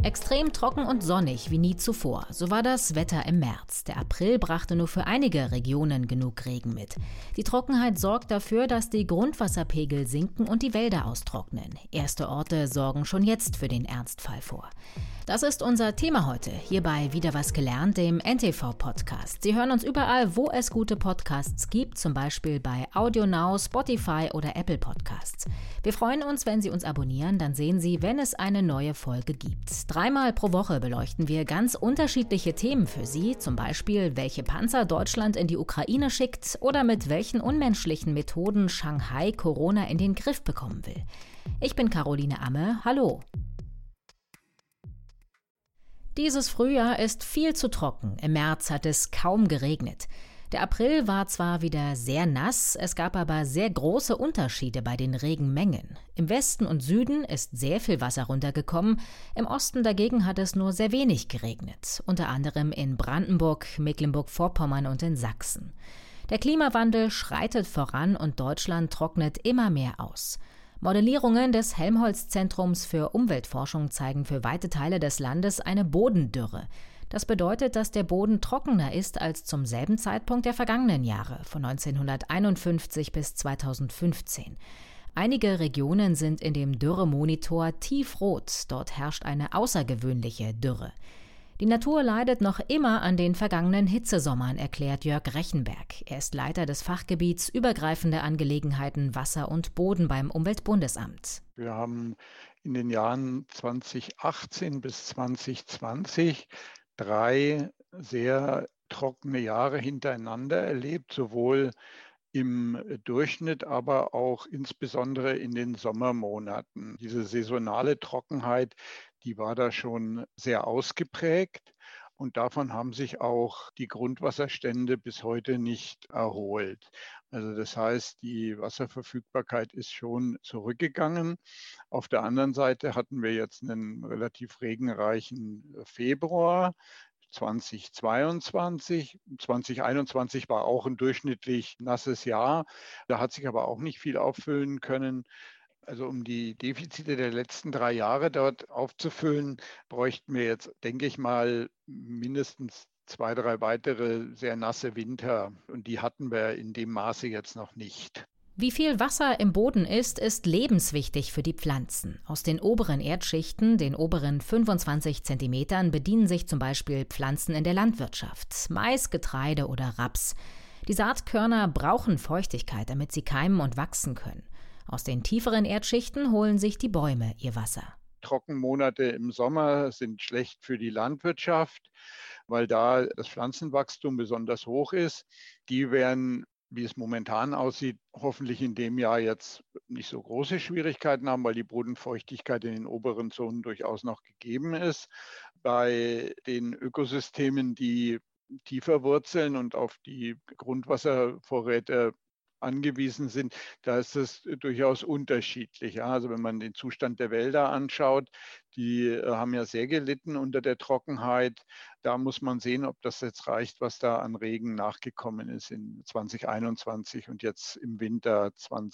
Extrem trocken und sonnig wie nie zuvor. So war das Wetter im März. Der April brachte nur für einige Regionen genug Regen mit. Die Trockenheit sorgt dafür, dass die Grundwasserpegel sinken und die Wälder austrocknen. Erste Orte sorgen schon jetzt für den Ernstfall vor. Das ist unser Thema heute, hier bei Wieder was gelernt, dem NTV-Podcast. Sie hören uns überall, wo es gute Podcasts gibt, zum Beispiel bei AudioNow, Spotify oder Apple Podcasts. Wir freuen uns, wenn Sie uns abonnieren, dann sehen Sie, wenn es eine neue Folge gibt. 3-mal pro Woche beleuchten wir ganz unterschiedliche Themen für Sie, zum Beispiel, welche Panzer Deutschland in die Ukraine schickt oder mit welchen unmenschlichen Methoden Shanghai Corona in den Griff bekommen will. Ich bin Caroline Amme, hallo. Dieses Frühjahr ist viel zu trocken. Im März hat es kaum geregnet. Der April war zwar wieder sehr nass, es gab aber sehr große Unterschiede bei den Regenmengen. Im Westen und Süden ist sehr viel Wasser runtergekommen, im Osten dagegen hat es nur sehr wenig geregnet, unter anderem in Brandenburg, Mecklenburg-Vorpommern und in Sachsen. Der Klimawandel schreitet voran und Deutschland trocknet immer mehr aus. Modellierungen des Helmholtz-Zentrums für Umweltforschung zeigen für weite Teile des Landes eine Bodendürre. Das bedeutet, dass der Boden trockener ist als zum selben Zeitpunkt der vergangenen Jahre, von 1951 bis 2015. Einige Regionen sind in dem Dürremonitor tiefrot. Dort herrscht eine außergewöhnliche Dürre. Die Natur leidet noch immer an den vergangenen Hitzesommern, erklärt Jörg Rechenberg. Er ist Leiter des Fachgebiets Übergreifende Angelegenheiten Wasser und Boden beim Umweltbundesamt. Wir haben in den Jahren 2018 bis 2020 3 sehr trockene Jahre hintereinander erlebt, sowohl im Durchschnitt, aber auch insbesondere in den Sommermonaten. Diese saisonale Trockenheit, die war da schon sehr ausgeprägt und davon haben sich auch die Grundwasserstände bis heute nicht erholt. Also das heißt, die Wasserverfügbarkeit ist schon zurückgegangen. Auf der anderen Seite hatten wir jetzt einen relativ regenreichen Februar. 2022. 2021 war auch ein durchschnittlich nasses Jahr. Da hat sich aber auch nicht viel auffüllen können. Also um die Defizite der letzten 3 Jahre dort aufzufüllen, bräuchten wir jetzt, denke ich mal, mindestens 2, 3 weitere sehr nasse Winter. Und die hatten wir in dem Maße jetzt noch nicht. Wie viel Wasser im Boden ist lebenswichtig für die Pflanzen. Aus den oberen Erdschichten, den oberen 25 Zentimetern, bedienen sich zum Beispiel Pflanzen in der Landwirtschaft. Mais, Getreide oder Raps. Die Saatkörner brauchen Feuchtigkeit, damit sie keimen und wachsen können. Aus den tieferen Erdschichten holen sich die Bäume ihr Wasser. Trockenmonate im Sommer sind schlecht für die Landwirtschaft, weil da das Pflanzenwachstum besonders hoch ist. Die werden, wie es momentan aussieht, hoffentlich in dem Jahr jetzt nicht so große Schwierigkeiten haben, weil die Bodenfeuchtigkeit in den oberen Zonen durchaus noch gegeben ist. Bei den Ökosystemen, die tiefer wurzeln und auf die Grundwasservorräte angewiesen sind, da ist es durchaus unterschiedlich. Ja, also wenn man den Zustand der Wälder anschaut, die haben ja sehr gelitten unter der Trockenheit. Da muss man sehen, ob das jetzt reicht, was da an Regen nachgekommen ist in 2021 und jetzt im Winter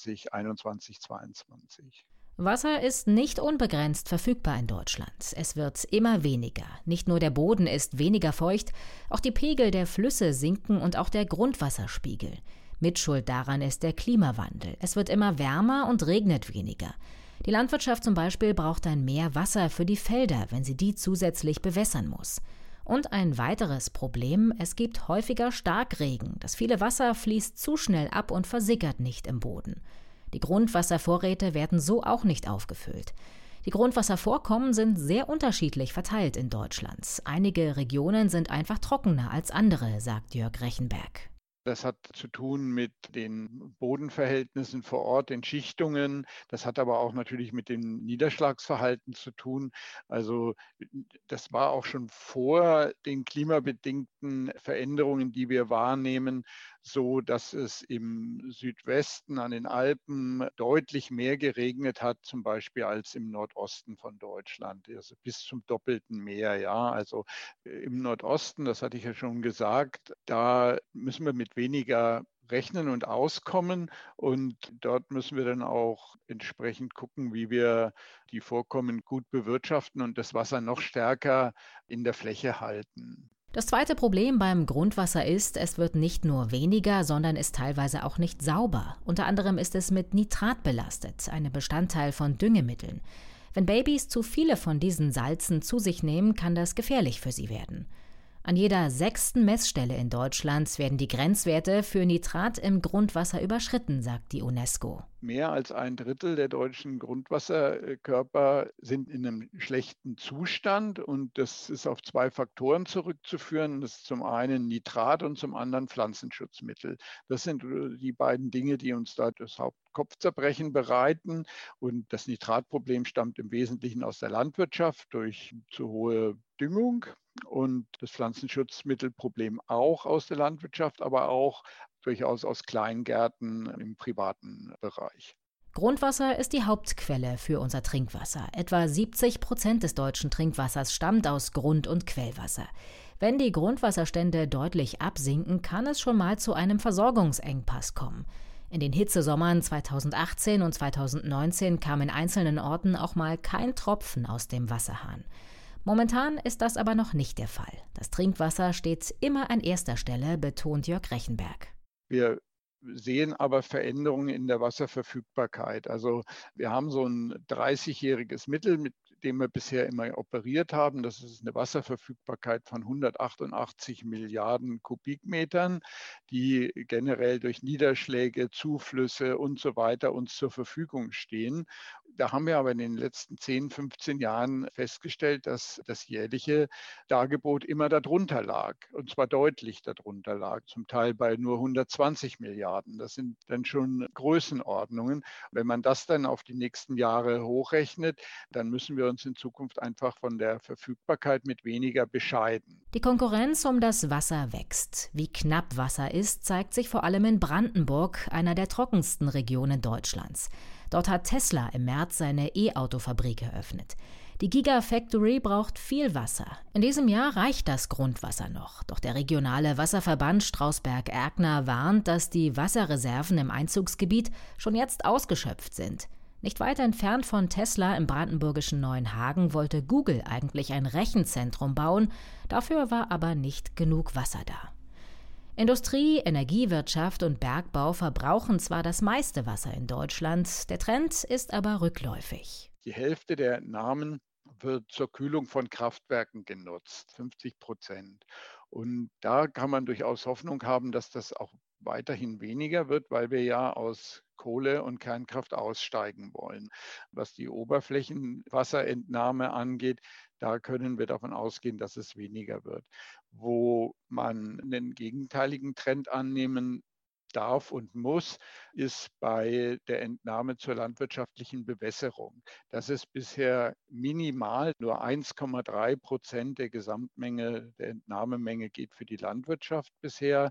2021, 2022. Wasser ist nicht unbegrenzt verfügbar in Deutschland. Es wird immer weniger. Nicht nur der Boden ist weniger feucht, auch die Pegel der Flüsse sinken und auch der Grundwasserspiegel. Mitschuld daran ist der Klimawandel. Es wird immer wärmer und regnet weniger. Die Landwirtschaft zum Beispiel braucht dann mehr Wasser für die Felder, wenn sie die zusätzlich bewässern muss. Und ein weiteres Problem, es gibt häufiger Starkregen. Das viele Wasser fließt zu schnell ab und versickert nicht im Boden. Die Grundwasservorräte werden so auch nicht aufgefüllt. Die Grundwasservorkommen sind sehr unterschiedlich verteilt in Deutschland. Einige Regionen sind einfach trockener als andere, sagt Jörg Rechenberg. Das hat zu tun mit den Bodenverhältnissen vor Ort, den Schichtungen. Das hat aber auch natürlich mit dem Niederschlagsverhalten zu tun. Also das war auch schon vor den klimabedingten Veränderungen, die wir wahrnehmen, so, dass es im Südwesten an den Alpen deutlich mehr geregnet hat, zum Beispiel als im Nordosten von Deutschland, also bis zum doppelten mehr. Ja, also im Nordosten, das hatte ich ja schon gesagt, da müssen wir mit weniger rechnen und auskommen. Und dort müssen wir dann auch entsprechend gucken, wie wir die Vorkommen gut bewirtschaften und das Wasser noch stärker in der Fläche halten. Das zweite Problem beim Grundwasser ist, es wird nicht nur weniger, sondern ist teilweise auch nicht sauber. Unter anderem ist es mit Nitrat belastet, einem Bestandteil von Düngemitteln. Wenn Babys zu viele von diesen Salzen zu sich nehmen, kann das gefährlich für sie werden. An jeder 6. Messstelle in Deutschland werden die Grenzwerte für Nitrat im Grundwasser überschritten, sagt die UNESCO. Mehr als ein Drittel der deutschen Grundwasserkörper sind in einem schlechten Zustand und das ist auf 2 Faktoren zurückzuführen. Das ist zum einen Nitrat und zum anderen Pflanzenschutzmittel. Das sind die beiden Dinge, die uns da das Hauptkopfzerbrechen bereiten. Und das Nitratproblem stammt im Wesentlichen aus der Landwirtschaft durch zu hohe Düngung und das Pflanzenschutzmittelproblem auch aus der Landwirtschaft, aber auch durchaus aus Kleingärten im privaten Bereich. Grundwasser ist die Hauptquelle für unser Trinkwasser. Etwa 70% des deutschen Trinkwassers stammt aus Grund- und Quellwasser. Wenn die Grundwasserstände deutlich absinken, kann es schon mal zu einem Versorgungsengpass kommen. In den Hitzesommern 2018 und 2019 kam in einzelnen Orten auch mal kein Tropfen aus dem Wasserhahn. Momentan ist das aber noch nicht der Fall. Das Trinkwasser steht immer an erster Stelle, betont Jörg Rechenberg. Wir sehen aber Veränderungen in der Wasserverfügbarkeit. Also wir haben so ein 30-jähriges Mittel, mit dem wir bisher immer operiert haben. Das ist eine Wasserverfügbarkeit von 188 Milliarden Kubikmetern, die generell durch Niederschläge, Zuflüsse und so weiter uns zur Verfügung stehen. Da haben wir aber in den letzten 10, 15 Jahren festgestellt, dass das jährliche Dargebot immer darunter lag, und zwar deutlich darunter lag, zum Teil bei nur 120 Milliarden. Das sind dann schon Größenordnungen. Wenn man das dann auf die nächsten Jahre hochrechnet, dann müssen wir uns in Zukunft einfach von der Verfügbarkeit mit weniger bescheiden. Die Konkurrenz um das Wasser wächst. Wie knapp Wasser ist, zeigt sich vor allem in Brandenburg, einer der trockensten Regionen Deutschlands. Dort hat Tesla im März seine E-Auto-Fabrik eröffnet. Die Gigafactory braucht viel Wasser. In diesem Jahr reicht das Grundwasser noch. Doch der regionale Wasserverband Strausberg-Erkner warnt, dass die Wasserreserven im Einzugsgebiet schon jetzt ausgeschöpft sind. Nicht weit entfernt von Tesla im brandenburgischen Neuenhagen wollte Google eigentlich ein Rechenzentrum bauen. Dafür war aber nicht genug Wasser da. Industrie, Energiewirtschaft und Bergbau verbrauchen zwar das meiste Wasser in Deutschland, der Trend ist aber rückläufig. Die Hälfte der Entnahmen wird zur Kühlung von Kraftwerken genutzt, 50%. Und da kann man durchaus Hoffnung haben, dass das auch weiterhin weniger wird, weil wir ja aus Kohle und Kernkraft aussteigen wollen. Was die Oberflächenwasserentnahme angeht, da können wir davon ausgehen, dass es weniger wird. Wo man einen gegenteiligen Trend annehmen darf und muss, ist bei der Entnahme zur landwirtschaftlichen Bewässerung. Das ist bisher minimal, nur 1,3% der Gesamtmenge, der Entnahmemenge geht für die Landwirtschaft bisher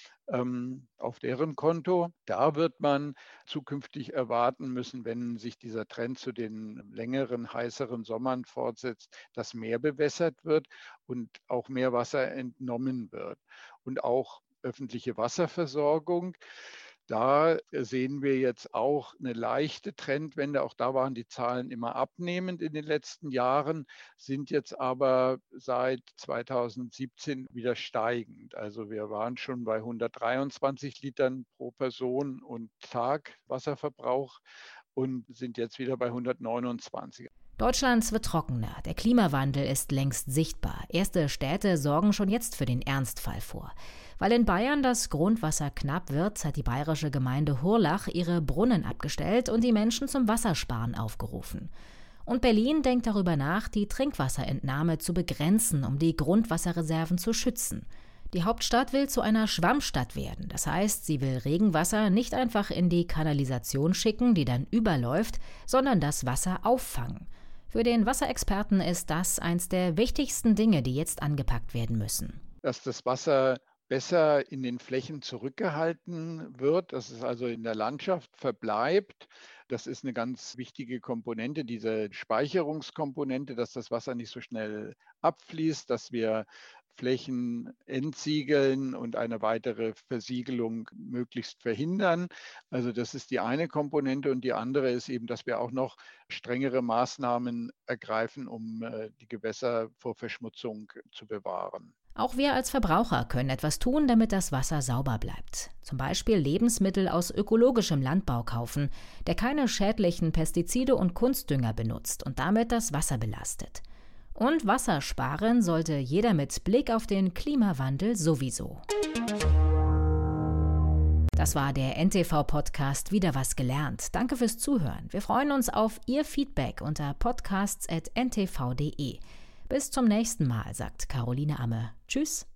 auf deren Konto. Da wird man zukünftig erwarten müssen, wenn sich dieser Trend zu den längeren, heißeren Sommern fortsetzt, dass mehr bewässert wird und auch mehr Wasser entnommen wird. Und auch öffentliche Wasserversorgung. Da sehen wir jetzt auch eine leichte Trendwende. Auch da waren die Zahlen immer abnehmend in den letzten Jahren, sind jetzt aber seit 2017 wieder steigend. Also wir waren schon bei 123 Litern pro Person und Tag Wasserverbrauch und sind jetzt wieder bei 129. Deutschland wird trockener, der Klimawandel ist längst sichtbar. Erste Städte sorgen schon jetzt für den Ernstfall vor. Weil in Bayern das Grundwasser knapp wird, hat die bayerische Gemeinde Hurlach ihre Brunnen abgestellt und die Menschen zum Wassersparen aufgerufen. Und Berlin denkt darüber nach, die Trinkwasserentnahme zu begrenzen, um die Grundwasserreserven zu schützen. Die Hauptstadt will zu einer Schwammstadt werden. Das heißt, sie will Regenwasser nicht einfach in die Kanalisation schicken, die dann überläuft, sondern das Wasser auffangen. Für den Wasserexperten ist das eins der wichtigsten Dinge, die jetzt angepackt werden müssen. Dass das Wasser besser in den Flächen zurückgehalten wird, dass es also in der Landschaft verbleibt. Das ist eine ganz wichtige Komponente, diese Speicherungskomponente, dass das Wasser nicht so schnell abfließt, dass wir Flächen entsiegeln und eine weitere Versiegelung möglichst verhindern. Also das ist die eine Komponente und die andere ist eben, dass wir auch noch strengere Maßnahmen ergreifen, um die Gewässer vor Verschmutzung zu bewahren. Auch wir als Verbraucher können etwas tun, damit das Wasser sauber bleibt. Zum Beispiel Lebensmittel aus ökologischem Landbau kaufen, der keine schädlichen Pestizide und Kunstdünger benutzt und damit das Wasser belastet. Und Wasser sparen sollte jeder mit Blick auf den Klimawandel sowieso. Das war der NTV-Podcast Wieder was gelernt. Danke fürs Zuhören. Wir freuen uns auf Ihr Feedback unter podcasts@ntv.de. Bis zum nächsten Mal, sagt Caroline Amme. Tschüss.